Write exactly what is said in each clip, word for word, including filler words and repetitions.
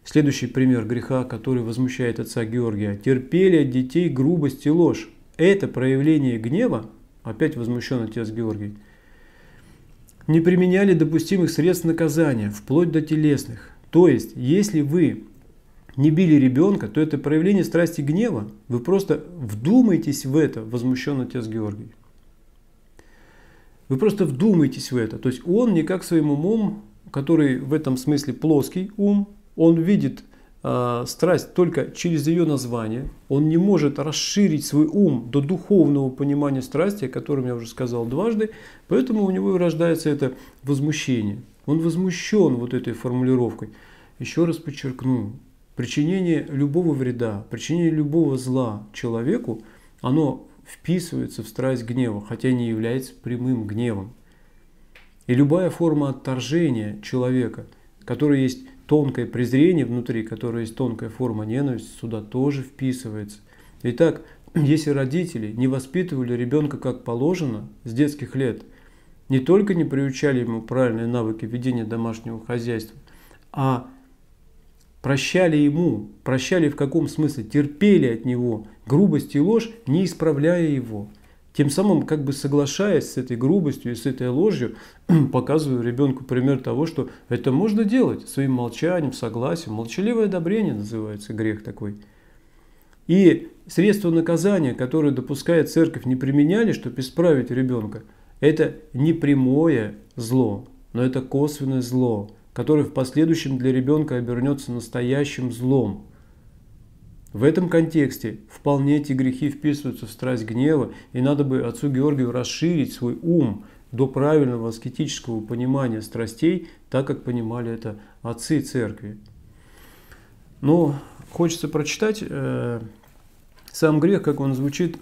Следующий пример греха, который возмущает отца Георгия. Терпели от детей грубость и ложь. Это проявление гнева, опять возмущен отец Георгий. Не применяли допустимых средств наказания, вплоть до телесных. То есть, если вы не били ребенка, то это проявление страсти гнева. Вы просто вдумайтесь в это, возмущен отец Георгий. Вы просто вдумайтесь в это. То есть он никак своим умом, который в этом смысле плоский ум, он видит э, страсть только через ее название. Он не может расширить свой ум до духовного понимания страсти, о котором я уже сказал дважды. Поэтому у него и рождается это возмущение. Он возмущен вот этой формулировкой. Еще раз подчеркну. Причинение любого вреда, причинение любого зла человеку, оно вписывается в страсть гнева, хотя не является прямым гневом. И любая форма отторжения человека, которая есть тонкое презрение внутри, которая есть тонкая форма ненависти, сюда тоже вписывается. Итак, если родители не воспитывали ребенка как положено с детских лет, не только не приучали ему правильные навыки ведения домашнего хозяйства, а прощали ему, прощали в каком смысле, терпели от него грубость и ложь, не исправляя его. Тем самым, как бы соглашаясь с этой грубостью и с этой ложью, показываю ребенку пример того, что это можно делать своим молчанием, согласием. Молчаливое одобрение называется грех такой. И средства наказания, которые допускает церковь, не применяли, чтобы исправить ребенка, это не прямое зло, но это косвенное зло, который в последующем для ребенка обернется настоящим злом. В этом контексте вполне эти грехи вписываются в страсть гнева, и надо бы отцу Георгию расширить свой ум до правильного аскетического понимания страстей, так как понимали это отцы церкви. Но хочется прочитать э, сам грех, как он звучит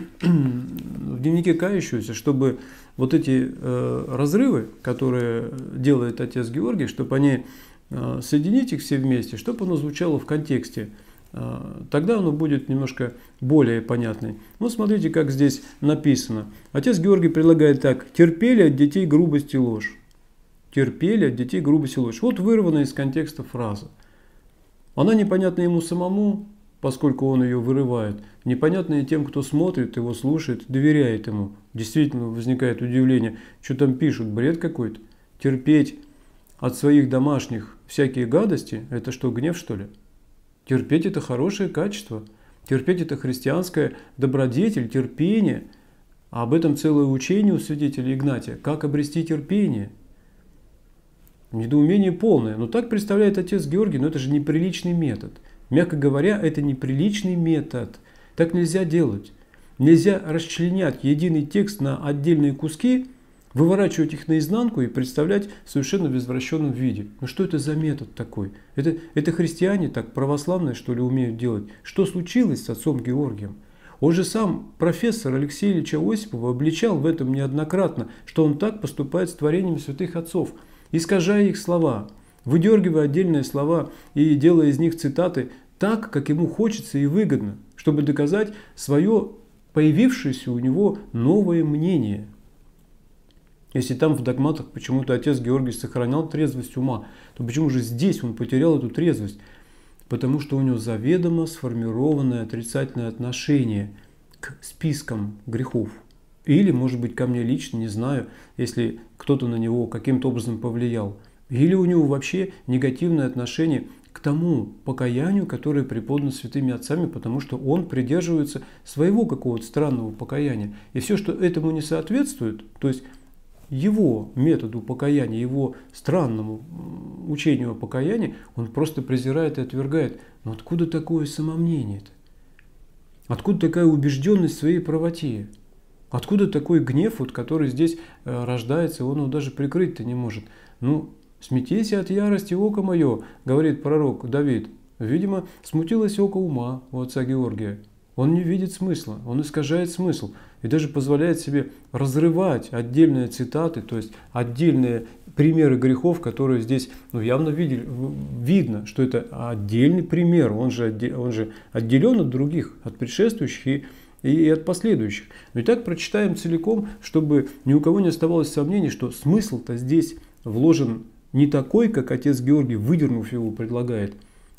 в дневнике кающегося, чтобы вот эти э, разрывы, которые делает отец Георгий, чтобы они э, соединить их все вместе, чтобы оно звучало в контексте. Э, тогда оно будет немножко более понятное. Ну, смотрите, как здесь написано. Отец Георгий предлагает так. Терпели от детей грубость и ложь. Терпели от детей грубость и ложь. Вот вырвана из контекста фраза. Она непонятна ему самому, поскольку он ее вырывает. Непонятно и тем, кто смотрит, его слушает, доверяет ему. Действительно возникает удивление, что там пишут, бред какой-то. Терпеть от своих домашних всякие гадости, это что, гнев что ли? Терпеть это хорошее качество. Терпеть это христианская добродетель, терпение. А об этом целое учение у святителя Игнатия. Как обрести терпение? Недоумение полное. Но так представляет отец Георгий, но это же неприличный метод. Мягко говоря, это неприличный метод. Так нельзя делать. Нельзя расчленять единый текст на отдельные куски, выворачивать их наизнанку и представлять в совершенно в извращенном виде. Ну что это за метод такой? Это, это христиане так православные, что ли, умеют делать? Что случилось с отцом Георгием? Он же сам профессор Алексей Ильича Осипова обличал в этом неоднократно, что он так поступает с творениями святых отцов, искажая их слова, выдергивая отдельные слова и делая из них цитаты так, как ему хочется и выгодно, чтобы доказать свое появившееся у него новое мнение. Если там в догматах почему-то отец Георгий сохранял трезвость ума, то почему же здесь он потерял эту трезвость? Потому что у него заведомо сформированное отрицательное отношение к спискам грехов. Или, может быть, ко мне лично, не знаю, если кто-то на него каким-то образом повлиял. Или у него вообще негативное отношение к тому покаянию, которое преподано святыми отцами, потому что он придерживается своего какого-то странного покаяния. И все, что этому не соответствует, то есть его методу покаяния, его странному учению о покаянии, он просто презирает и отвергает. Но откуда такое самомнение-то? Откуда такая убежденность в своей правоте? Откуда такой гнев, вот, который здесь э, рождается, он его даже прикрыть-то не может? Ну, «Смятейся от ярости, око мое», говорит пророк Давид. Видимо, смутилось око ума у отца Георгия. Он не видит смысла, он искажает смысл и даже позволяет себе разрывать отдельные цитаты, то есть отдельные примеры грехов, которые здесь ну, явно видели, видно, что это отдельный пример, он же, он же отделен от других, от предшествующих и, и от последующих. Но и так прочитаем целиком, чтобы ни у кого не оставалось сомнений, что смысл-то здесь вложен не такой, как отец Георгий, выдернув его, предлагает,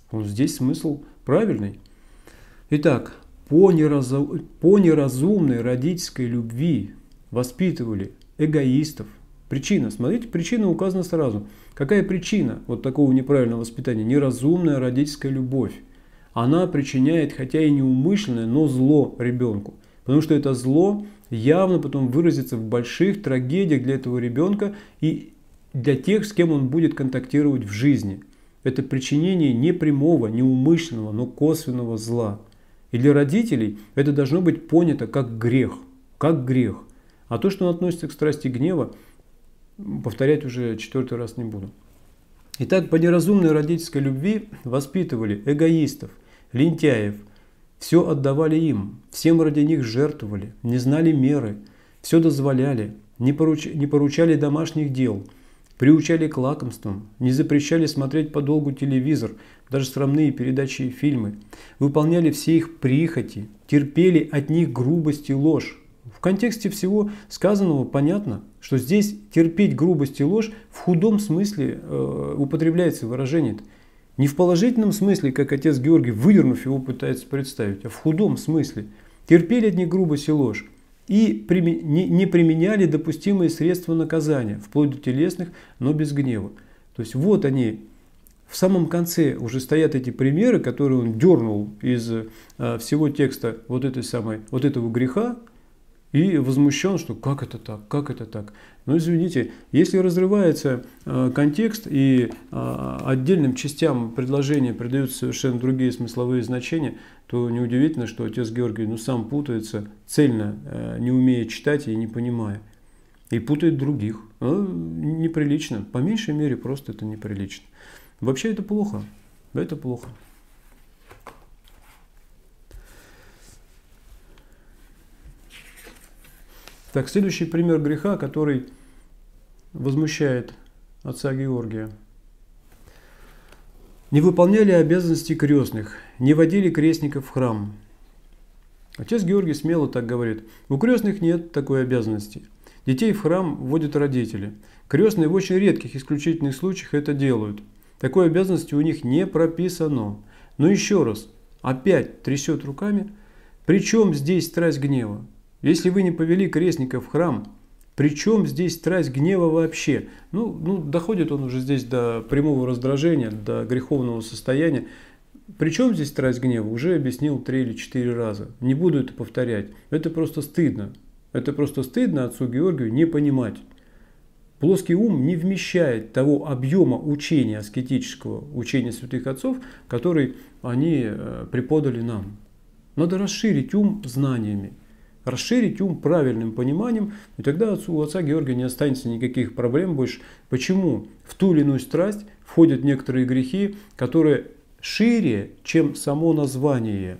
Вот здесь смысл правильный. Итак, по, неразу... по неразумной родительской любви воспитывали эгоистов. Причина, смотрите, причина указана сразу. Какая причина вот такого неправильного воспитания? Неразумная родительская любовь. Она причиняет, хотя и неумышленное, но зло ребенку. Потому что это зло явно потом выразится в больших трагедиях для этого ребенка и для тех, с кем он будет контактировать в жизни. Это причинение не прямого, не умышленного, но косвенного зла. И для родителей это должно быть понято как грех. Как грех. А то, что он относится к страсти гнева, повторять уже четвертый раз не буду. Итак, по неразумной родительской любви воспитывали эгоистов, лентяев, все отдавали им, всем ради них жертвовали, не знали меры, все дозволяли, не, поруч... не поручали домашних дел, приучали к лакомствам, не запрещали смотреть подолгу телевизор, даже срамные передачи и фильмы, выполняли все их прихоти, терпели от них грубость и ложь. В контексте всего сказанного понятно, что здесь терпеть грубость и ложь в худом смысле э, употребляется выражение. Не в положительном смысле, как отец Георгий, выдернув его, пытается представить, а в худом смысле. Терпели от них грубость и ложь и приме- не, не применяли допустимые средства наказания, вплоть до телесных, но без гнева. То есть вот они, в самом конце уже стоят эти примеры, которые он дернул из э, всего текста вот, этой самой, вот этого греха, и возмущен, что как это так, как это так. Но извините, если разрывается э, контекст и э, отдельным частям предложения придаются совершенно другие смысловые значения, то неудивительно, что отец Георгий ну, сам путается, цельно э, не умея читать и не понимая. И путает других. Ну, неприлично. По меньшей мере просто это неприлично. Вообще это плохо. Это плохо. Так, следующий пример греха, который возмущает отца Георгия. Не выполняли обязанности крестных, не водили крестников в храм. Отец Георгий смело так говорит. У крестных нет такой обязанности. Детей в храм водят родители. Крестные в очень редких исключительных случаях это делают. Такой обязанности у них не прописано. Но еще раз, опять трясет руками. Причем здесь страсть гнева? Если вы не повели крестника в храм, при чем здесь страсть гнева вообще? Ну, ну, доходит он уже здесь до прямого раздражения, до греховного состояния. При чем здесь страсть гнева? Уже объяснил три или четыре раза. Не буду это повторять. Это просто стыдно. Это просто стыдно отцу Георгию не понимать. Плоский ум не вмещает того объема учения аскетического, учения святых отцов, который они преподали нам. Надо расширить ум знаниями. Расширить ум правильным пониманием, и тогда у отца Георгия не останется никаких проблем больше. Почему в ту или иную страсть входят некоторые грехи, которые шире, чем само название.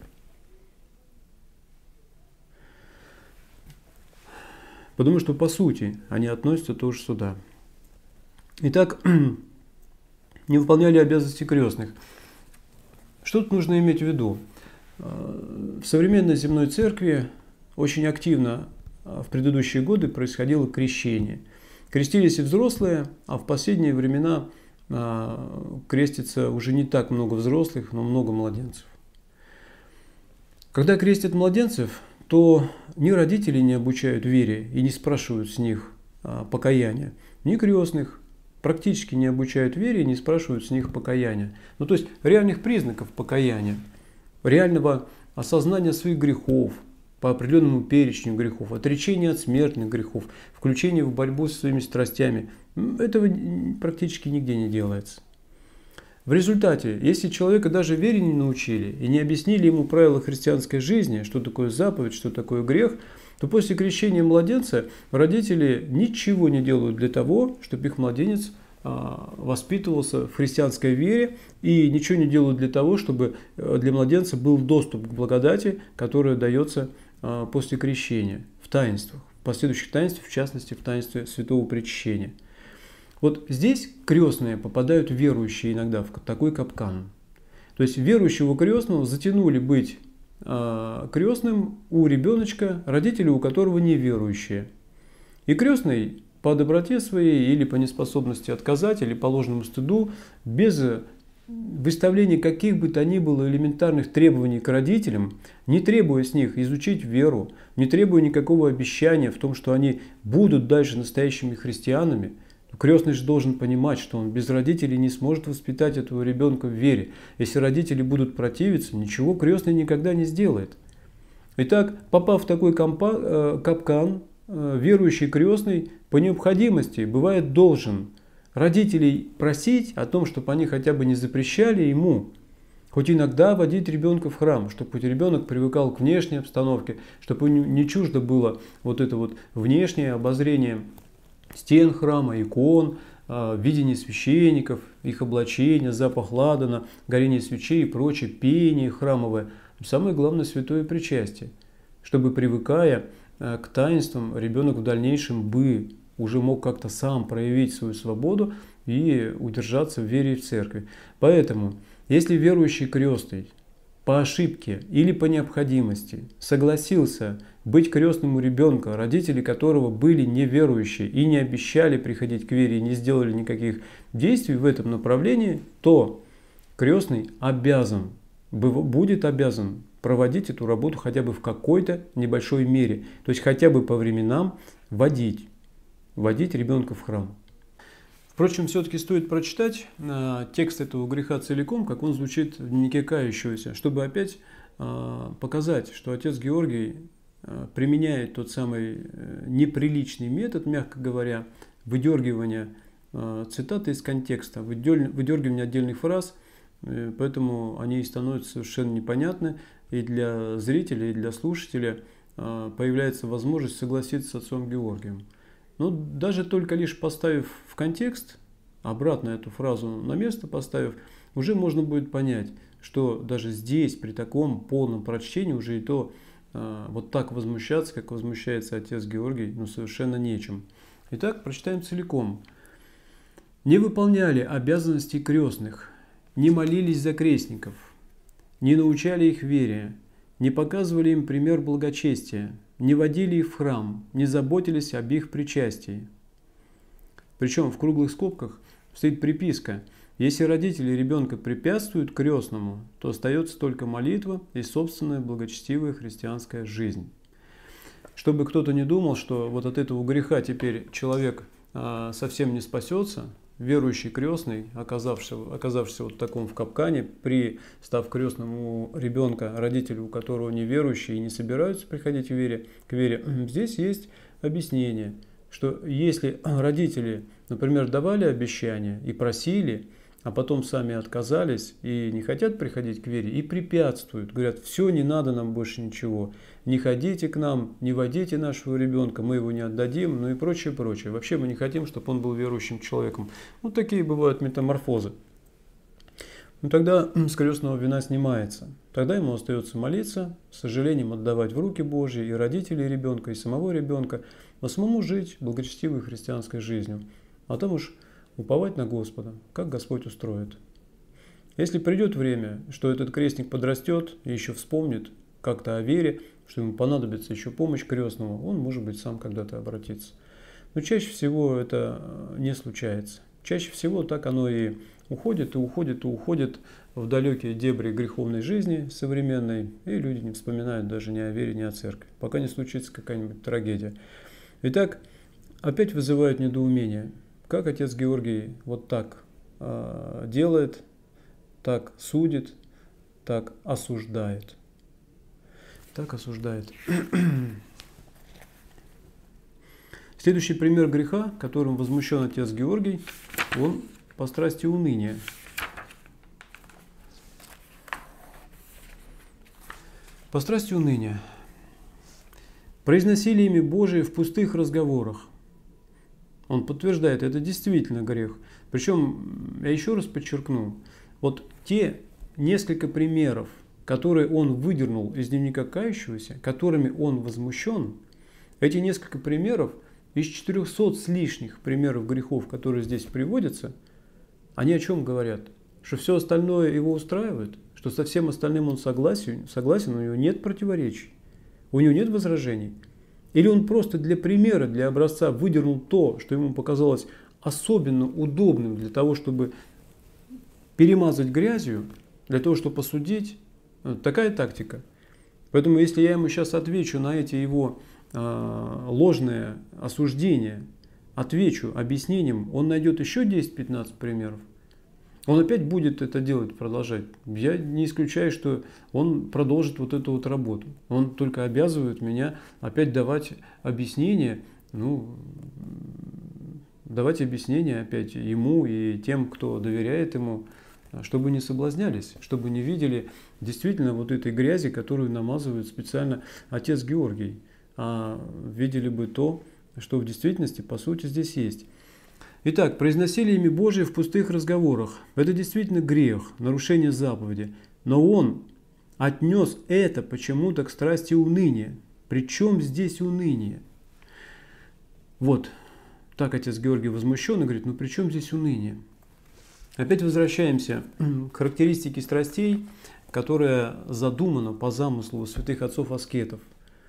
Потому что по сути они относятся тоже сюда. Итак, не выполняли обязанности крестных. Что тут нужно иметь в виду? В современной земной церкви очень активно в предыдущие годы происходило крещение. Крестились и взрослые, а в последние времена крестится уже не так много взрослых, но много младенцев. Когда крестят младенцев, то ни родители не обучают вере и не спрашивают с них покаяния, ни крестных практически не обучают вере и не спрашивают с них покаяния. Ну, то есть реальных признаков покаяния, реального осознания своих грехов, по определенному перечню грехов, отречения от смертных грехов, включения в борьбу со своими страстями. Этого практически нигде не делается. В результате, если человека даже вере не научили и не объяснили ему правила христианской жизни, что такое заповедь, что такое грех, то после крещения младенца родители ничего не делают для того, чтобы их младенец воспитывался в христианской вере, и ничего не делают для того, чтобы для младенца был доступ к благодати, которая дается после крещения в таинствах, в последующих таинствах, в частности в таинстве святого причащения. Вот здесь крестные попадают верующие иногда в такой капкан. То есть верующего крестного затянули быть крестным у ребеночка, родители у которого неверующие. И крестный по доброте своей или по неспособности отказать, или по ложному стыду, без выставление каких бы то ни было элементарных требований к родителям, не требуя с них изучить веру, не требуя никакого обещания в том, что они будут дальше настоящими христианами, крестный же должен понимать, что он без родителей не сможет воспитать этого ребенка в вере. Если родители будут противиться, ничего крестный никогда не сделает. Итак, попав в такой капкан, верующий крестный по необходимости бывает должен родителей просить о том, чтобы они хотя бы не запрещали ему хоть иногда водить ребенка в храм, чтобы хоть ребенок привыкал к внешней обстановке, чтобы не чуждо было вот это вот внешнее обозрение стен храма, икон, видение священников, их облачения, запах ладана, горение свечей и прочее, пение храмовое. Самое главное — святое причастие, чтобы, привыкая к таинствам, ребенок в дальнейшем бы уже мог как-то сам проявить свою свободу и удержаться в вере и в церкви. Поэтому, если верующий крестный по ошибке или по необходимости согласился быть крестным у ребенка, родители которого были неверующие и не обещали приходить к вере и не сделали никаких действий в этом направлении, то крестный обязан, будет обязан проводить эту работу хотя бы в какой-то небольшой мере, то есть хотя бы по временам водить, водить ребенка в храм. Впрочем, все-таки стоит прочитать э, текст этого греха целиком, как он звучит в дневнике кающегося, чтобы опять э, показать, что отец Георгий э, применяет тот самый э, неприличный метод, мягко говоря, выдергивания э, цитаты из контекста, выдергивания отдельных фраз, э, поэтому они становятся совершенно непонятны, и для зрителя, и для слушателя э, появляется возможность согласиться с отцом Георгием. Но даже только лишь поставив в контекст, обратно эту фразу на место поставив, уже можно будет понять, что даже здесь, при таком полном прочтении, уже и то э, вот так возмущаться, как возмущается отец Георгий, ну совершенно нечем. Итак, прочитаем целиком. «Не выполняли обязанности крестных, не молились за крестников, не научали их вере, не показывали им пример благочестия, не водили их в храм, не заботились об их причастии». Причем в круглых скобках стоит приписка: если родители ребенка препятствуют крестному, то остается только молитва и собственная благочестивая христианская жизнь. Чтобы кто-то не думал, что вот от этого греха теперь человек а, совсем не спасется, верующий крестный, оказавшийся, оказавшийся вот в таком в капкане, при став крестным у ребенка, родители у которого неверующие и не собираются приходить к вере, к вере, здесь есть объяснение, что если родители, например, давали обещания и просили, а потом сами отказались и не хотят приходить к вере, и препятствуют, говорят: все, не надо нам больше ничего, не ходите к нам, не водите нашего ребенка, мы его не отдадим, ну и прочее, прочее. Вообще мы не хотим, чтобы он был верующим человеком. Вот такие бывают метаморфозы. Ну тогда с крестного вина снимается. Тогда ему остается молиться, с сожалением отдавать в руки Божьи и родителей ребенка, и самого ребенка, а самому жить благочестивой христианской жизнью. А там уж уповать на Господа, как Господь устроит. Если придет время, что этот крестник подрастет и еще вспомнит как-то о вере, что ему понадобится еще помощь крестному, он, может быть, сам когда-то обратится. Но чаще всего это не случается. Чаще всего так оно и уходит, и уходит, и уходит в далекие дебри греховной жизни современной, и люди не вспоминают даже ни о вере, ни о церкви, пока не случится какая-нибудь трагедия. Итак, опять вызывает недоумение. Как отец Георгий вот так э, делает, так судит, так осуждает. Так осуждает. Следующий пример греха, которым возмущен отец Георгий, он по страсти уныния. По страсти уныния. Произносили имя Божие в пустых разговорах. Он подтверждает, это действительно грех. Причем, я еще раз подчеркну, вот те несколько примеров, которые он выдернул из дневника кающегося, которыми он возмущен, эти несколько примеров из четырехсот с лишних примеров грехов, которые здесь приводятся, они о чем говорят? Что все остальное его устраивает, что со всем остальным он согласен, согласен, у него нет противоречий, у него нет возражений. Или он просто для примера, для образца выдернул то, что ему показалось особенно удобным для того, чтобы перемазать грязью для того, чтобы посудить. Такая тактика. Поэтому если я ему сейчас отвечу на эти его э, ложные осуждения, отвечу объяснением, он найдет еще десять-пятнадцать примеров. Он опять будет это делать, продолжать. Я не исключаю, что он продолжит вот эту вот работу. Он только обязывает меня опять давать объяснения, ну, давать объяснения опять ему и тем, кто доверяет ему, чтобы не соблазнялись, чтобы не видели действительно вот этой грязи, которую намазывает специально отец Георгий, а видели бы то, что в действительности, по сути, здесь есть. Итак, произносили имя Божие в пустых разговорах. Это действительно грех, нарушение заповеди. Но он отнес это почему-то к страсти уныния. Причем здесь уныние? Вот, так отец Георгий возмущен и говорит, ну при чем здесь уныние? Опять возвращаемся к характеристике страстей, которая задумана по замыслу святых отцов-аскетов.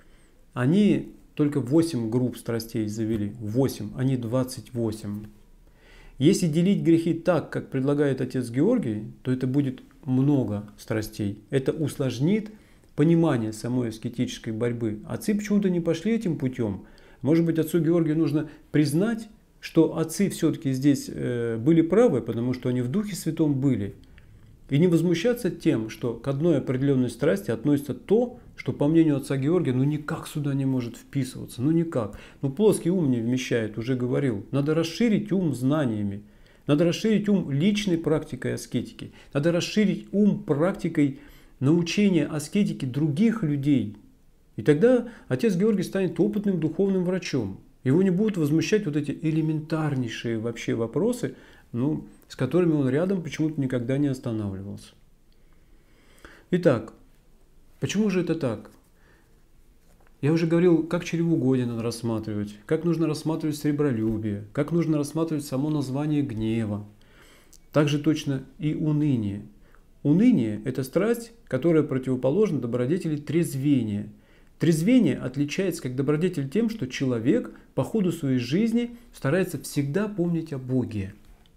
Они только восемь групп страстей завели. восемь, а не двадцать восемь. Если делить грехи так, как предлагает отец Георгий, то это будет много страстей. Это усложнит понимание самой аскетической борьбы. Отцы почему-то не пошли этим путем. Может быть, отцу Георгию нужно признать, что отцы все-таки здесь э, были правы, потому что они в Духе Святом были. И не возмущаться тем, что к одной определенной страсти относится то, что, по мнению отца Георгия, ну никак сюда не может вписываться, ну никак. Ну плоский ум не вмещает, уже говорил. Надо расширить ум знаниями. Надо расширить ум личной практикой аскетики. Надо расширить ум практикой научения аскетики других людей. И тогда отец Георгий станет опытным духовным врачом. Его не будут возмущать вот эти элементарнейшие вообще вопросы, ну, с которыми он рядом почему-то никогда не останавливался. Итак, почему же это так? Я уже говорил, как чревоугодие надо рассматривать, как нужно рассматривать сребролюбие, как нужно рассматривать само название гнева. Также точно и уныние. Уныние – это страсть, которая противоположна добродетели трезвения. Трезвение отличается как добродетель тем, что человек по ходу своей жизни старается всегда помнить о Боге.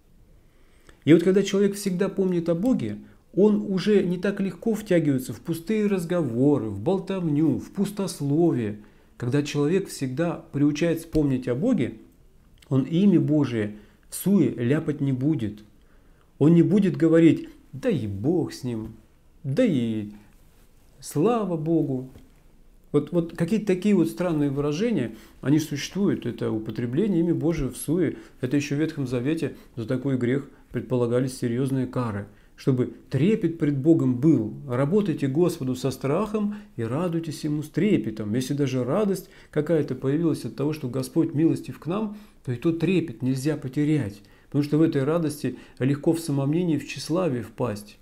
И вот когда человек всегда помнит о Боге, он уже не так легко втягивается в пустые разговоры, в болтовню, в пустословие. Когда человек всегда приучается помнить о Боге, он имя Божие в суе ляпать не будет. Он не будет говорить, да и Бог с ним, да и слава Богу. Вот, вот какие-то такие вот странные выражения, они существуют. Это употребление имя Божие в суе. Это еще в Ветхом Завете за такой грех предполагались серьезные кары. Чтобы трепет пред Богом был. Работайте Господу со страхом и радуйтесь Ему с трепетом. Если даже радость какая-то появилась от того, что Господь милостив к нам, то и тот трепет нельзя потерять. Потому что в этой радости легко в самомнении, в тщеславие впасть.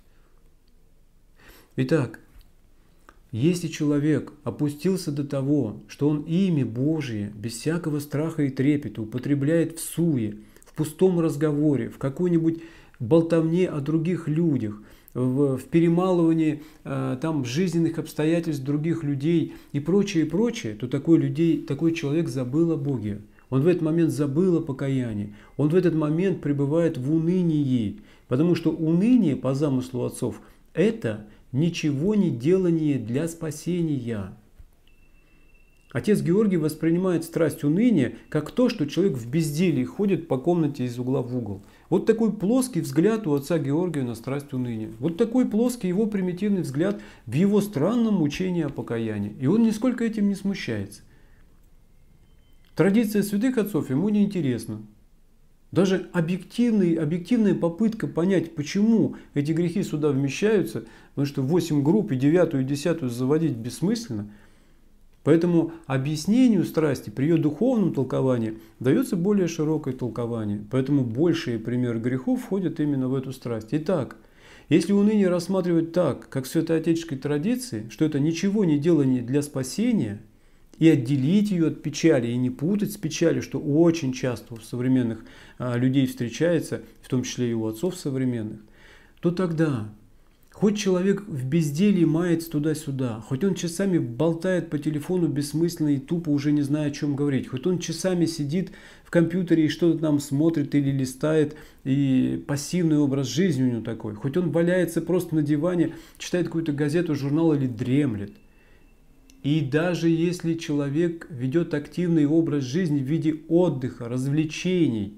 Итак, если человек опустился до того, что он имя Божие без всякого страха и трепета употребляет в суе, в пустом разговоре, в какой-нибудь болтовне о других людях, в, в перемалывании э, там, жизненных обстоятельств других людей и прочее, и прочее, то такой, людей, такой человек забыл о Боге. Он в этот момент забыл о покаянии. Он в этот момент пребывает в унынии. Потому что уныние, по замыслу отцов, это ничего не делание для спасения. Отец Георгий воспринимает страсть уныния как то, что человек в безделии ходит по комнате из угла в угол. Вот такой плоский взгляд у отца Георгия на страсть уныния. Вот такой плоский его примитивный взгляд в его странном учении о покаянии. И он нисколько этим не смущается. Традиция святых отцов ему не интересна. Даже объективный, объективная попытка понять, почему эти грехи сюда вмещаются, потому что восемь групп и девятую и десятую заводить бессмысленно. Поэтому объяснению страсти при ее духовном толковании дается более широкое толкование. Поэтому большие примеры грехов входят именно в эту страсть. Итак, если уныние рассматривать так, как в святоотеческой традиции, что это ничего не делание для спасения, и отделить ее от печали, и не путать с печалью, что очень часто у современных а, людей встречается, в том числе и у отцов современных, то тогда Хоть человек в безделье мается туда-сюда, хоть он часами болтает по телефону бессмысленно и тупо уже не зная, о чем говорить, хоть он часами сидит в компьютере и что-то там смотрит или листает, и пассивный образ жизни у него такой, хоть он валяется просто на диване, читает какую-то газету, журнал или дремлет. И даже если человек ведет активный образ жизни в виде отдыха, развлечений,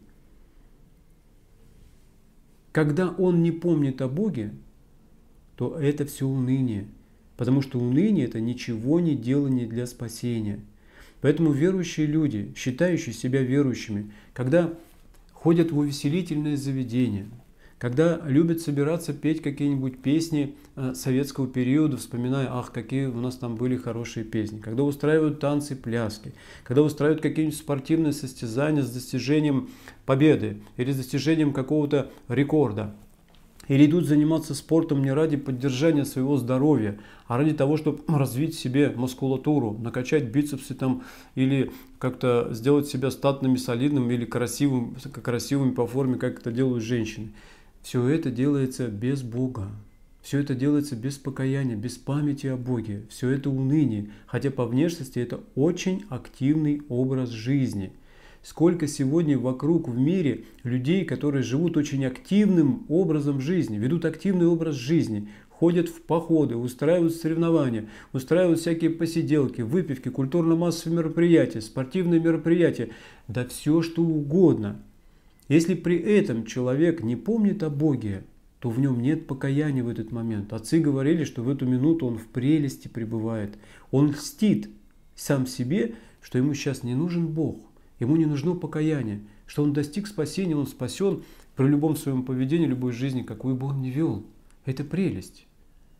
когда он не помнит о Боге, то это все уныние. Потому что уныние – это ничего не делание для спасения. Поэтому верующие люди, считающие себя верующими, когда ходят в увеселительное заведение, когда любят собираться петь какие-нибудь песни советского периода, вспоминая, ах, какие у нас там были хорошие песни, когда устраивают танцы, пляски, когда устраивают какие-нибудь спортивные состязания с достижением победы или с достижением какого-то рекорда, или идут заниматься спортом не ради поддержания своего здоровья, а ради того, чтобы развить в себе мускулатуру, накачать бицепсы там, или как-то сделать себя статным и солидным, или красивым, красивыми по форме, как это делают женщины. Все это делается без Бога. Все это делается без покаяния, без памяти о Боге. Все это уныние, хотя по внешности это очень активный образ жизни. Сколько сегодня вокруг в мире людей, которые живут очень активным образом жизни, ведут активный образ жизни, ходят в походы, устраивают соревнования, устраивают всякие посиделки, выпивки, культурно-массовые мероприятия, спортивные мероприятия, да все что угодно. Если при этом человек не помнит о Боге, то в нем нет покаяния в этот момент. Отцы говорили, что в эту минуту он в прелести пребывает. Он льстит сам себе, что ему сейчас не нужен Бог. Ему не нужно покаяние, что он достиг спасения, он спасен при любом своем поведении, любой жизни, какую бы он ни вел. Это прелесть.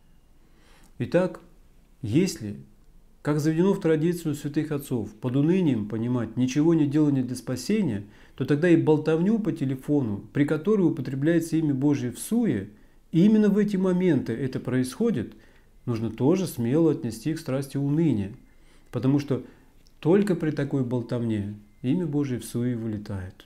Итак, если, как заведено в традицию святых отцов, под унынием понимать ничего не делание для спасения, то тогда и болтовню по телефону, при которой употребляется имя Божие в суе, и именно в эти моменты это происходит, нужно тоже смело отнести к страсти уныния. Потому что только при такой болтовне имя Божие в суе вылетает.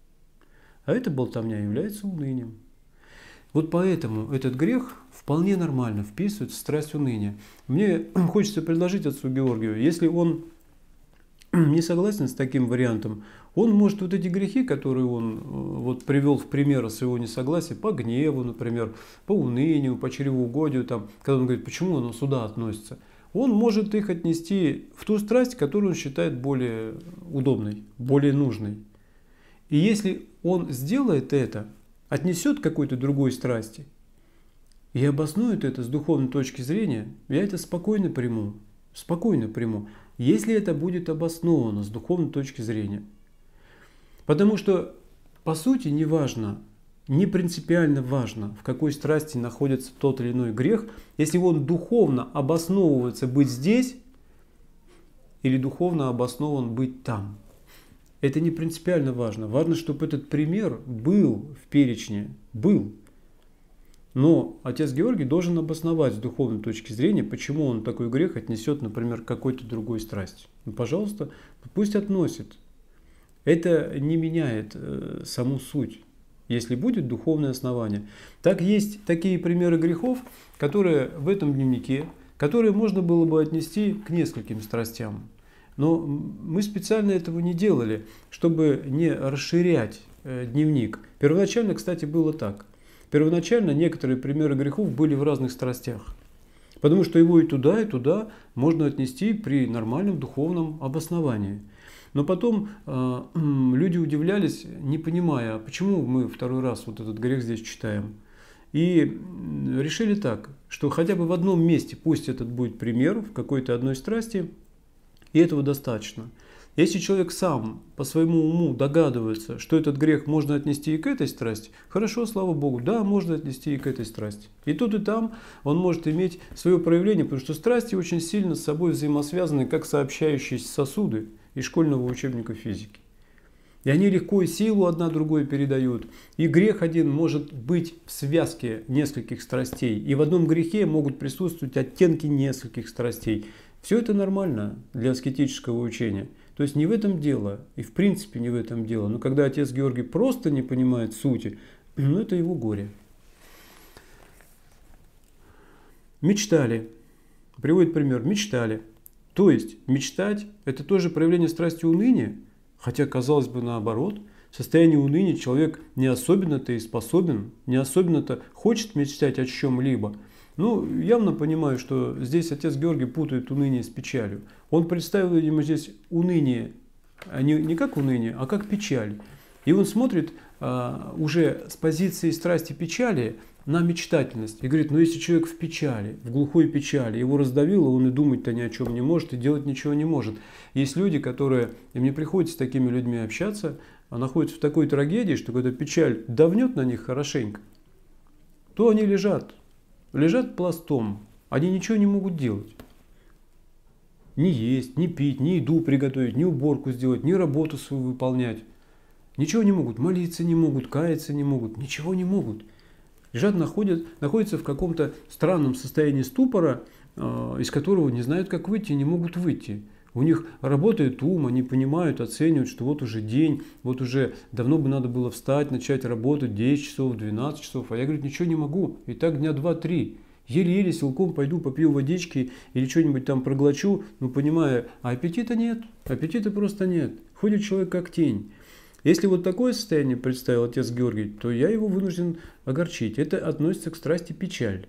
А эта болтовня является унынием. Вот поэтому этот грех вполне нормально вписывает в страсть уныния. Мне хочется предложить отцу Георгию, если он не согласен с таким вариантом, он может вот эти грехи, которые он вот привел в пример своего несогласия, по гневу, например, по унынию, по чревоугодию, там, когда он говорит, почему оно сюда относится, он может их отнести в ту страсть, которую он считает более удобной, более нужной. И если он сделает это, отнесет к какой-то другой страсти и обоснует это с духовной точки зрения, я это спокойно приму, спокойно приму, если это будет обосновано с духовной точки зрения. Потому что, по сути, не важно, не принципиально важно, в какой страсти находится тот или иной грех, если он духовно обосновывается быть здесь или духовно обоснован быть там. Это не принципиально важно. Важно, чтобы этот пример был в перечне, был. Но отец Георгий должен обосновать с духовной точки зрения, почему он такой грех отнесет, например, к какой-то другой страсти. Ну, пожалуйста, пусть относит. Это не меняет э, саму суть, если будет духовное основание. Так есть такие примеры грехов, которые в этом дневнике, которые можно было бы отнести к нескольким страстям. Но мы специально этого не делали, чтобы не расширять э, дневник. Первоначально, кстати, было так. Первоначально некоторые примеры грехов были в разных страстях. Потому что его и туда, и туда можно отнести при нормальном духовном обосновании. Но потом э, люди удивлялись, не понимая, почему мы второй раз вот этот грех здесь читаем. И решили так, что хотя бы в одном месте, пусть этот будет пример в какой-то одной страсти, и этого достаточно. Если человек сам по своему уму догадывается, что этот грех можно отнести и к этой страсти, хорошо, слава Богу, да, можно отнести и к этой страсти. И тут и там он может иметь свое проявление, потому что страсти очень сильно с собой взаимосвязаны, как сообщающиеся сосуды из школьного учебника физики. И они легко и силу одна другой передают. И грех один может быть в связке нескольких страстей. И в одном грехе могут присутствовать оттенки нескольких страстей. Все это нормально для аскетического учения. То есть не в этом дело, и в принципе не в этом дело. Но когда отец Георгий просто не понимает сути, ну это его горе. Мечтали. Приводит пример. Мечтали. То есть мечтать – это тоже проявление страсти уныния, хотя, казалось бы, наоборот. В состоянии уныния человек не особенно-то и способен, не особенно-то хочет мечтать о чем-либо. Ну, явно понимаю, что здесь отец Георгий путает уныние с печалью. Он представил, видимо, здесь уныние, а не, не как уныние, а как печаль. И он смотрит а, уже с позиции страсти печали на мечтательность. И говорит, ну если человек в печали, в глухой печали, его раздавило, он и думать-то ни о чем не может, и делать ничего не может. Есть люди, которые, и мне приходится с такими людьми общаться, а находятся в такой трагедии, что когда печаль давнет на них хорошенько, то они лежат, лежат пластом, они ничего не могут делать. Ни есть, ни пить, ни еду приготовить, ни уборку сделать, ни работу свою выполнять. Ничего не могут, молиться не могут, каяться не могут, ничего не могут. Лежат, находят, находятся в каком-то странном состоянии ступора, э, из которого не знают, как выйти, не могут выйти. У них работает ум, они понимают, оценивают, что вот уже день, вот уже давно бы надо было встать, начать работать десять часов, двенадцать часов. А я, говорю, ничего не могу. И так дня два-три. Еле-еле силком пойду, попью водички или что-нибудь там проглочу, ну понимая, а аппетита нет. Аппетита просто нет. Ходит человек как тень. Если вот такое состояние представил отец Георгий, то я его вынужден огорчить. Это относится к страсти печаль.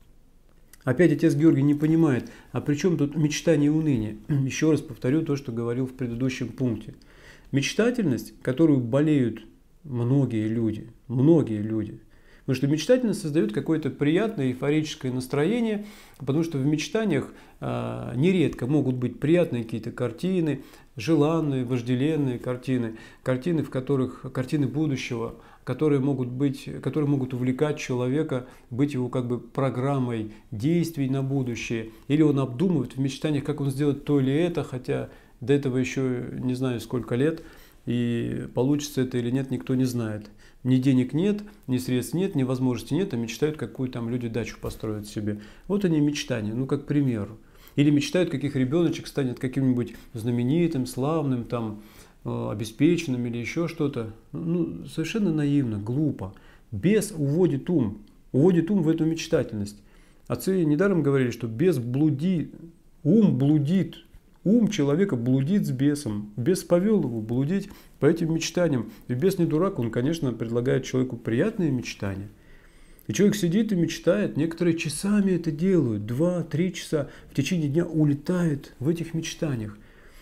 Опять отец Георгий не понимает, а при чем тут мечтание и уныние? Еще раз повторю то, что говорил в предыдущем пункте. Мечтательность, которую болеют многие люди, многие люди. Потому что мечтательность создает какое-то приятное эйфорическое настроение, потому что в мечтаниях э, нередко могут быть приятные какие-то картины, желанные, вожделенные картины, картины, в которых, картины будущего, которые могут быть, которые могут увлекать человека, быть его как бы программой действий на будущее. Или он обдумывает в мечтаниях, как он сделает то или это, хотя до этого еще не знаю сколько лет, и получится это или нет, никто не знает. Ни денег нет, ни средств нет, ни возможностей нет, а мечтают, какую там люди дачу построят себе. Вот они мечтания, ну как пример. Или мечтают, каких ребеночек станет каким-нибудь знаменитым, славным, там, обеспеченным или еще что-то. Ну, совершенно наивно, глупо. Бес уводит ум, уводит ум в эту мечтательность. Отцы недаром говорили, что бес блудит, ум блудит. Ум человека блудит с бесом. Бес повел его блудить по этим мечтаниям. И бес не дурак, он, конечно, предлагает человеку приятные мечтания. И человек сидит и мечтает, некоторые часами это делают, два-три часа в течение дня улетает в этих мечтаниях.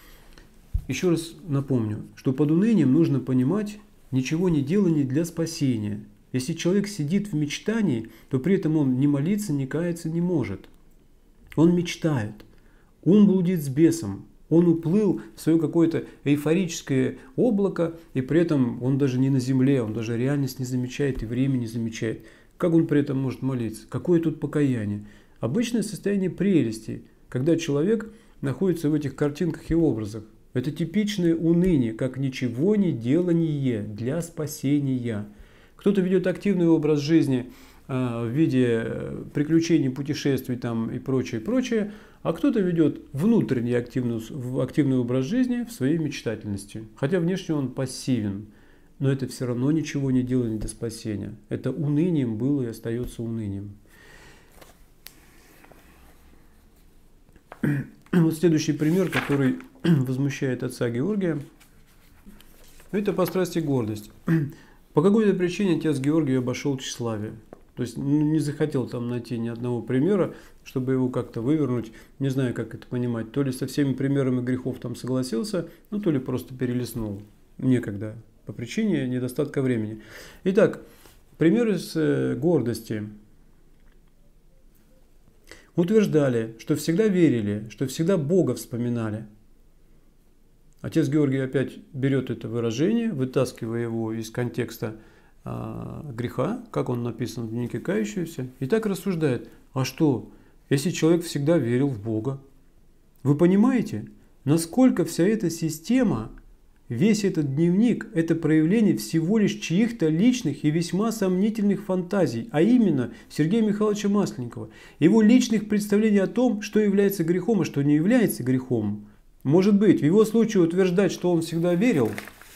Еще раз напомню, что под унынием нужно понимать ничего не делание для спасения. Если человек сидит в мечтании, то при этом он ни молиться, ни каяться не может. Он мечтает. Ум блудит с бесом. Он уплыл в свое какое-то эйфорическое облако, и при этом он даже не на земле, он даже реальность не замечает и время не замечает. Как он при этом может молиться? Какое тут покаяние? Обычное состояние прелести, когда человек находится в этих картинках и образах. Это типичное уныние, как ничего не делание для спасения. Кто-то ведет активный образ жизни э, в виде приключений, путешествий там, и прочее, прочее, а кто-то ведет внутренний активный, активный образ жизни в своей мечтательности. Хотя внешне он пассивен, но это все равно ничего не делание для спасения. Это унынием было и остается унынием. Вот следующий пример, который возмущает отца Георгия, это по страсти гордость. По какой-то причине отец Георгий обошел тщеславие. То есть не захотел там найти ни одного примера, чтобы его как-то вывернуть. Не знаю, как это понимать. То ли со всеми примерами грехов там согласился, ну то ли просто перелистнул. Некогда. По причине недостатка времени. Итак, примеры с гордости. Утверждали, что всегда верили, что всегда Бога вспоминали. Отец Георгий опять берет это выражение, вытаскивая его из контекста а, греха, как он написан в дневнике кающегося, и так рассуждает. А что, если человек всегда верил в Бога? Вы понимаете, насколько вся эта система, весь этот дневник – это проявление всего лишь чьих-то личных и весьма сомнительных фантазий, а именно Сергея Михайловича Масленникова, его личных представлений о том, что является грехом, а что не является грехом. Может быть, в его случае утверждать, что он всегда верил,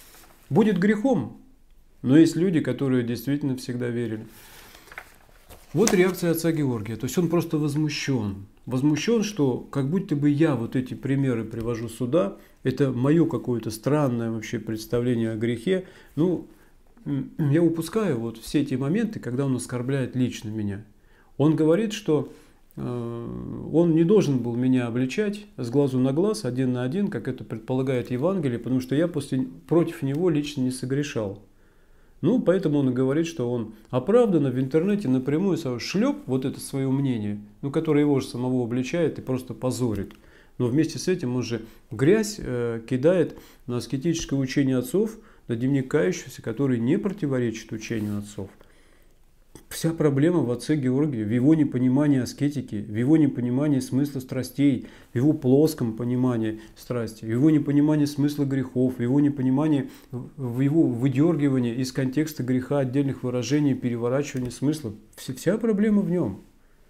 будет грехом, но есть люди, которые действительно всегда верили. Вот реакция отца Георгия. То есть он просто возмущен. Возмущен, что как будто бы я вот эти примеры привожу сюда. Это мое какое-то странное вообще представление о грехе. Ну, я упускаю вот все эти моменты, когда он оскорбляет лично меня. Он говорит, что э, он не должен был меня обличать с глазу на глаз, один на один, как это предполагает Евангелие, потому что я после, против него лично не согрешал. Ну, поэтому он и говорит, что он оправданно в интернете напрямую шлеп вот это свое мнение, ну, которое его же самого обличает и просто позорит. Но вместе с этим он же грязь э, кидает на аскетическое учение отцов, на дневник кающегося, который не противоречит учению отцов. Вся проблема в отце Георгии, в его непонимании аскетики, в его непонимании смысла страстей, в его плоском понимании страсти, в его непонимании смысла грехов, в его непонимании, в его выдергивании из контекста греха отдельных выражений, переворачивания смысла. Вся проблема в нем.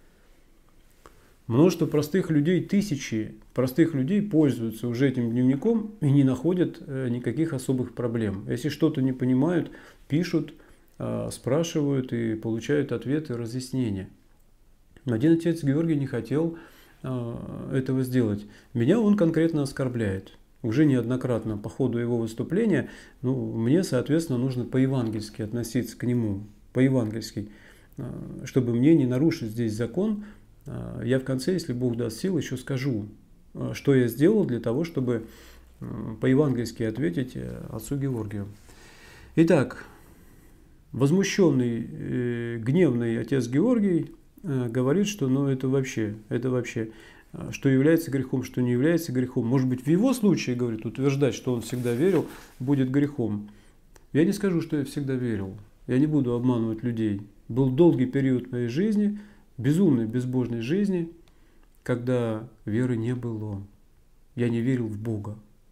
Множество простых людей, тысячи простых людей пользуются уже этим дневником и не находят никаких особых проблем. Если что-то не понимают, пишут, спрашивают и получают ответы и разъяснения. Один отец Георгий не хотел этого сделать. Меня он конкретно оскорбляет. Уже неоднократно по ходу его выступления, ну, мне, соответственно, нужно по-евангельски относиться к нему. По-евангельски. Чтобы мне не нарушить здесь закон, я в конце, если Бог даст сил, еще скажу, что я сделал для того, чтобы по-евангельски ответить отцу Георгию. Итак, возмущенный, э, гневный отец Георгий э, говорит, что ну, это вообще, это вообще, что является грехом, что не является грехом. Может быть, в его случае, говорит, утверждать, что он всегда верил, будет грехом. Я не скажу, что я всегда верил. Я не буду обманывать людей. Был долгий период моей жизни, безумной, безбожной жизни, когда веры не было. Я не верил в Бога.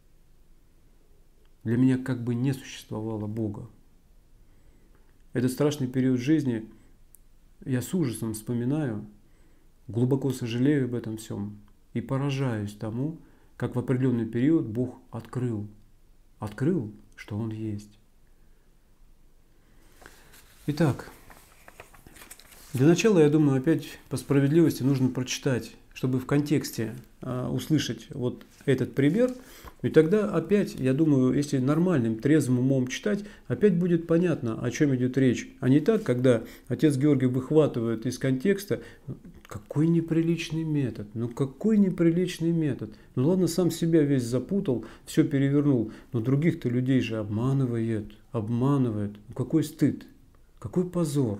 Для меня как бы не существовало Бога. Этот страшный период жизни я с ужасом вспоминаю, глубоко сожалею об этом всем и поражаюсь тому, как в определенный период Бог открыл, открыл, что Он есть. Итак, для начала, я думаю, опять по справедливости нужно прочитать, чтобы в контексте а, услышать вот этот пример. И тогда опять, я думаю, если нормальным, трезвым умом читать, опять будет понятно, о чем идет речь. А не так, когда отец Георгий выхватывает из контекста, какой неприличный метод, ну какой неприличный метод. Ну ладно, сам себя весь запутал, все перевернул, но других-то людей же обманывает, обманывает. Ну, какой стыд, какой позор.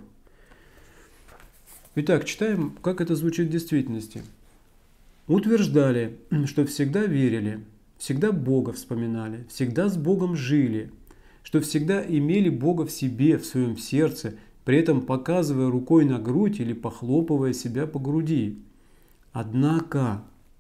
Итак, читаем, как это звучит в действительности. Утверждали, что всегда верили, всегда Бога вспоминали, всегда с Богом жили, что всегда имели Бога в себе, в своем сердце, при этом показывая рукой на грудь или похлопывая себя по груди. Однако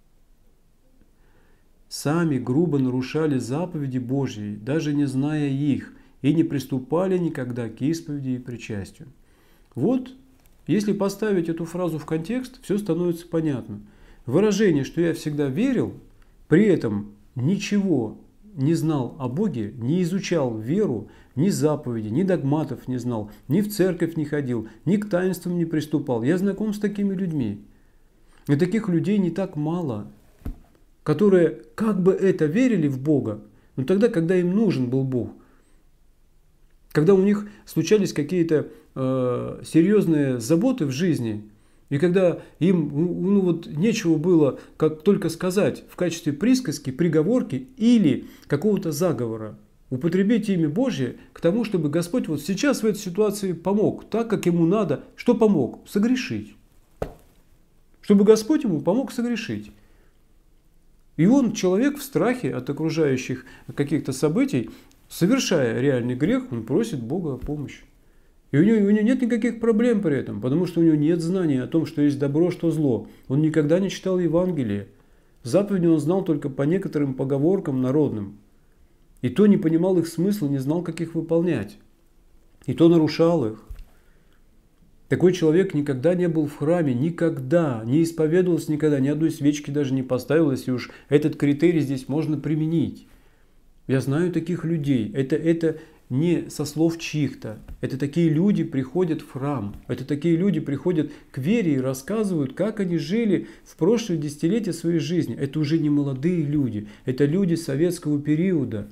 сами грубо нарушали заповеди Божьи, даже не зная их, и не приступали никогда к исповеди и причастию. Вот, если поставить эту фразу в контекст, все становится понятно. Выражение, что я всегда верил, при этом ничего не знал о Боге, не изучал веру, ни заповеди, ни догматов не знал, ни в церковь не ходил, ни к таинствам не приступал. Я знаком с такими людьми. И таких людей не так мало, которые как бы это верили в Бога, но тогда, когда им нужен был Бог. Когда у них случались какие-то э, серьезные заботы в жизни, и когда им ну, вот, нечего было, как только сказать в качестве присказки, приговорки или какого-то заговора, употребить имя Божье к тому, чтобы Господь вот сейчас в этой ситуации помог, так, как ему надо. Что помог? Согрешить. Чтобы Господь ему помог согрешить. И он, человек в страхе от окружающих каких-то событий, совершая реальный грех, он просит Бога о помощи. И у него, у него нет никаких проблем при этом, потому что у него нет знания о том, что есть добро, что зло. Он никогда не читал Евангелие. Заповеди он знал только по некоторым поговоркам народным. И то не понимал их смысла, не знал, как их выполнять. И то нарушал их. Такой человек никогда не был в храме, никогда, не исповедовался никогда, ни одной свечки даже не поставил, если уж этот критерий здесь можно применить. Я знаю таких людей. Это, это, не со слов чьих-то. Это такие люди приходят в храм. Это такие люди приходят к вере и рассказывают, как они жили в прошлые десятилетия своей жизни. Это уже не молодые люди. Это люди советского периода.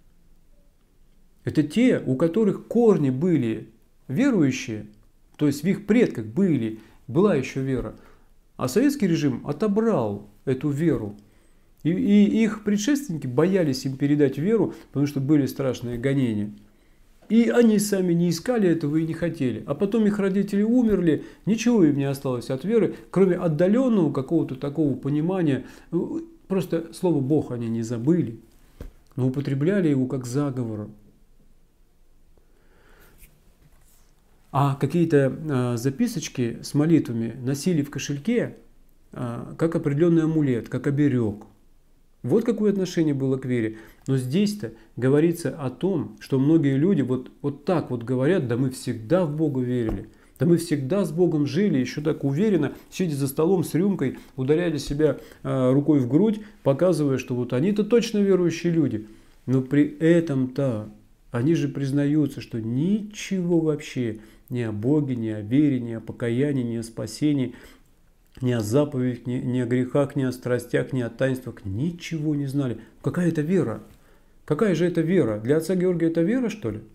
Это те, у которых корни были верующие, то есть в их предках были, была еще вера. А советский режим отобрал эту веру. И, и их предшественники боялись им передать веру, потому что были страшные гонения. И они сами не искали этого и не хотели. А потом их родители умерли, ничего им не осталось от веры, кроме отдаленного какого-то такого понимания. Просто слово «Бог» они не забыли, но употребляли его как заговор. А какие-то а, записочки с молитвами носили в кошельке а, как определенный амулет, как оберег. Вот какое отношение было к вере. Но здесь-то говорится о том, что многие люди вот, вот так вот говорят: да мы всегда в Бога верили, да мы всегда с Богом жили, еще так уверенно, сидя за столом с рюмкой, ударяли себя а, рукой в грудь, показывая, что вот они-то точно верующие люди. Но при этом-то они же признаются, что ничего вообще ни о Боге, ни о вере, ни о покаянии, ни о спасении, ни о заповедях, ни, ни о грехах, ни о страстях, ни о таинствах, ничего не знали. Какая это вера? Какая же это вера? Для отца Георгия это вера, что ли?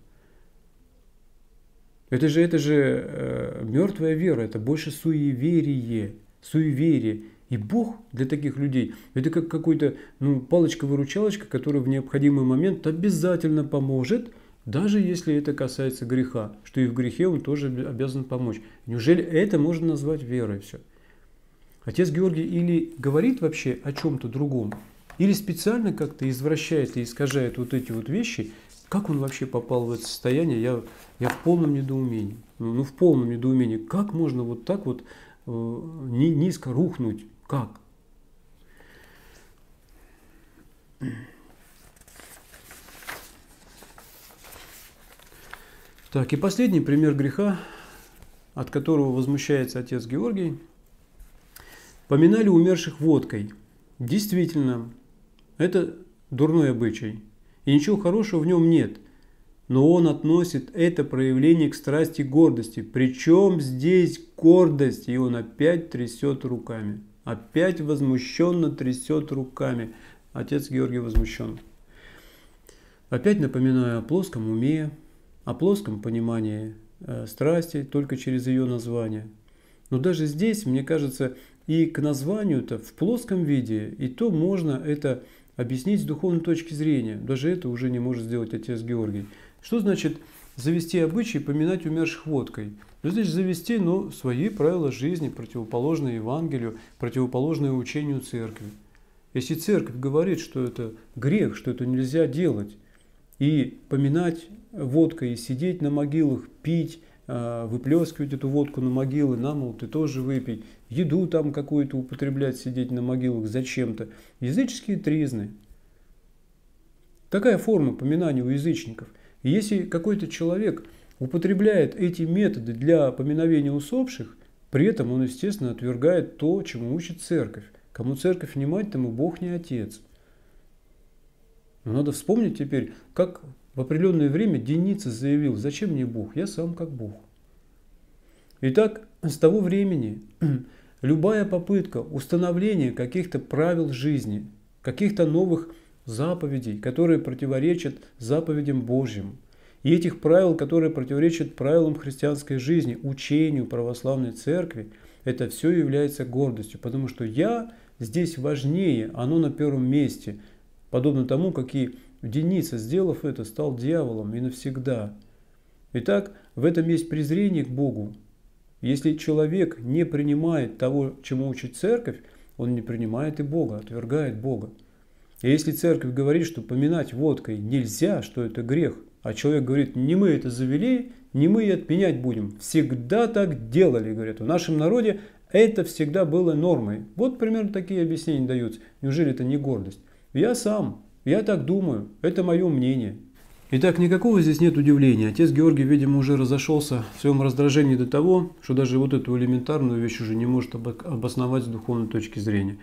Это же, это же э, мертвая вера, это больше суеверие, суеверие. И Бог для таких людей — это как какой-то ну, палочка-выручалочка, которая в необходимый момент обязательно поможет, даже если это касается греха, что и в грехе он тоже обязан помочь. Неужели это можно назвать верой все? Отец Георгий или говорит вообще о чем-то другом, или специально как-то извращает и искажает вот эти вот вещи. Как он вообще попал в это состояние, я, я в полном недоумении. Ну, в полном недоумении. Как можно вот так вот э, низко рухнуть? Как? Так, и последний пример греха, от которого возмущается отец Георгий. Поминали умерших водкой. Действительно, это дурной обычай, и ничего хорошего в нем нет. Но он относит это проявление к страсти гордости. Причем здесь гордость? И он опять трясет руками. Опять возмущенно трясет руками. Отец Георгий возмущен. Опять напоминаю о плоском уме, о плоском понимании э, страсти только через ее название. Но даже здесь, мне кажется, и к названию-то в плоском виде, и то можно это объяснить с духовной точки зрения. Даже это уже не может сделать отец Георгий. Что значит завести обычай поминать умерших водкой? Ну, здесь завести, но свои правила жизни, противоположные Евангелию, противоположные учению церкви. Если церковь говорит, что это грех, что это нельзя делать, и поминать водкой, и сидеть на могилах, пить, выплескивать эту водку на могилы, на, мол, ты тоже выпей, еду там какую-то употреблять, сидеть на могилах зачем-то. Языческие тризны. Такая форма поминания у язычников. И если какой-то человек употребляет эти методы для поминовения усопших, при этом он, естественно, отвергает то, чему учит церковь. Кому церковь не мать, тому Бог не отец. Но надо вспомнить теперь, как в определенное время Деница заявил: зачем мне Бог? Я сам как Бог. Итак, с того времени любая попытка установления каких-то правил жизни, каких-то новых заповедей, которые противоречат заповедям Божьим, и этих правил, которые противоречат правилам христианской жизни, учению православной церкви, это все является гордостью, потому что я здесь важнее, оно на первом месте, подобно тому, как и Деница, сделав это, стал дьяволом и навсегда. Итак, в этом есть презрение к Богу. Если человек не принимает того, чему учит церковь, он не принимает и Бога, отвергает Бога. И если церковь говорит, что поминать водкой нельзя, что это грех, а человек говорит: не мы это завели, не мы и отменять будем. Всегда так делали, говорят. В нашем народе это всегда было нормой. Вот примерно такие объяснения даются. Неужели это не гордость? Я сам, я так думаю, это мое мнение. Итак, никакого здесь нет удивления. Отец Георгий, видимо, уже разошелся в своем раздражении до того, что даже вот эту элементарную вещь уже не может обосновать с духовной точки зрения.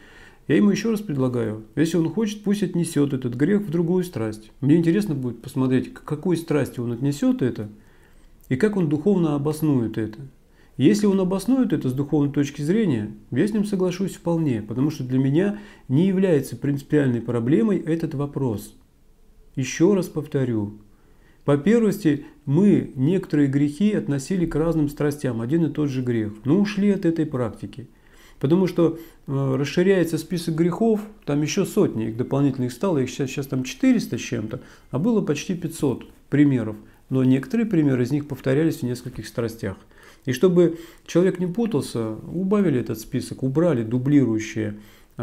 Я ему еще раз предлагаю, если он хочет, пусть отнесет этот грех в другую страсть. Мне интересно будет посмотреть, к какой страсти он отнесет это и как он духовно обоснует это. Если он обоснует это с духовной точки зрения, я с ним соглашусь вполне, потому что для меня не является принципиальной проблемой этот вопрос. Еще раз повторю. По первости, мы некоторые грехи относили к разным страстям, один и тот же грех, но ушли от этой практики. Потому что э, расширяется список грехов, там еще сотни, их дополнительных стало, их сейчас, сейчас там четыреста с чем-то, а было почти пятьсот примеров. Но некоторые примеры из них повторялись в нескольких страстях. И чтобы человек не путался, убавили этот список, убрали дублирующие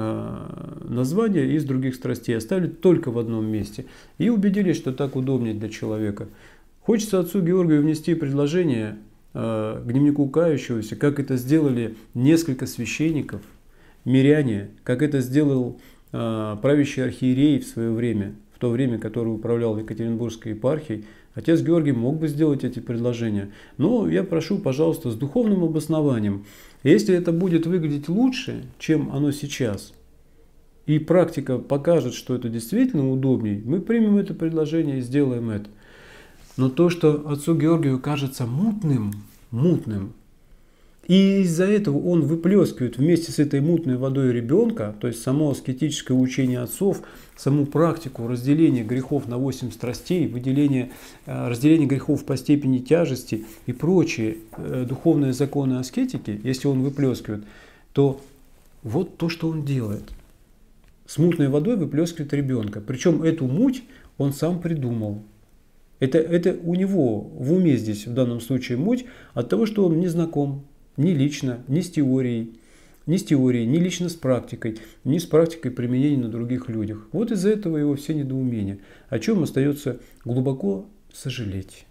э, названия из других страстей, оставили только в одном месте. И убедились, что так удобнее для человека. Хочется отцу Георгию внести предложение к дневнику кающегося, как это сделали несколько священников, миряне, как это сделал э, правящий архиерей в свое время, в то время, который управлял Екатеринбургской епархией. Отец Георгий мог бы сделать эти предложения, но я прошу, пожалуйста, с духовным обоснованием. Если это будет выглядеть лучше, чем оно сейчас, и практика покажет, что это действительно удобней, мы примем это предложение и сделаем это. Но то, что отцу Георгию кажется мутным, мутным, и из-за этого он выплескивает вместе с этой мутной водой ребенка, то есть само аскетическое учение отцов, саму практику разделения грехов на восемь страстей, выделение, разделение грехов по степени тяжести и прочие духовные законы аскетики, если он выплескивает, то вот то, что он делает. С мутной водой выплескивает ребенка. Причем эту муть он сам придумал. Это, это у него в уме здесь, в данном случае, муть от того, что он не знаком ни лично, ни с теорией, ни с теорией, ни лично с практикой, ни с практикой применения на других людях. Вот из-за этого его все недоумения, о чем остается глубоко сожалеть.